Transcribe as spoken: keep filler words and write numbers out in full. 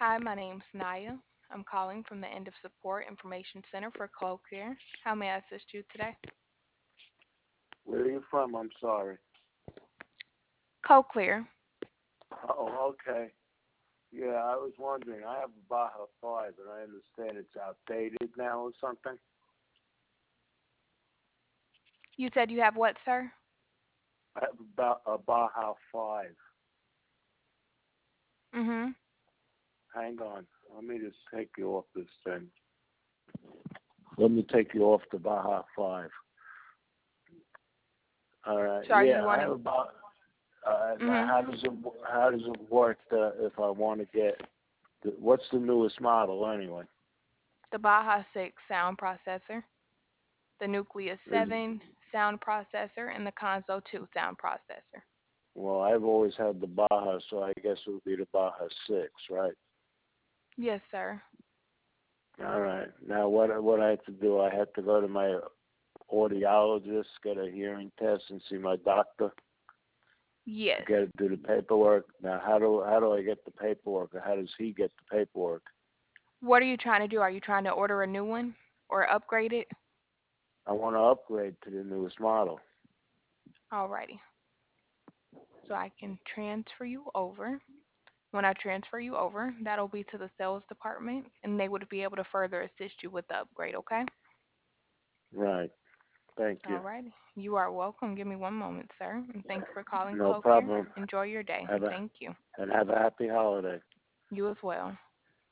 Hi, my name's Naya. I'm calling from the End of Support Information Center for CloCare. How may I assist you today? Where are you from? I'm sorry. CoClear. Oh, okay. Yeah, I was wondering. I have a Baja five, and I understand it's outdated now or something. You said you have what, sir? I have about a Baja five. Mm-hmm. Hang on. Let me just take you off this thing. Let me take you off the Baja five. All right. So are Yeah, you I want have to? about. Uh, now, Mm-hmm. how does it how does it work uh, if I want to get? The, what's the newest model anyway? The Baja six sound processor, the Nucleus Is seven sound processor, and the Conzo two sound processor. Well, I've always had the Baja, so I guess it would be the Baja six, right? Yes, sir. All right. Now, what what I have to do? I have to go to my audiologist, get a hearing test, and see my doctor. Yes. Get to do the paperwork. Now, how do how do I get the paperwork, or how does he get the paperwork? What are you trying to do? Are you trying to order a new one or upgrade it? I want to upgrade to the newest model. Alrighty. So I can transfer you over. When I transfer you over, that'll be to the sales department, and they would be able to further assist you with the upgrade, okay? Right. Thank you. All right. You are welcome. Give me one moment, sir. And thank you for calling No CloCare. problem. Enjoy your day. Have a Thank you. and have a happy holiday. You as well.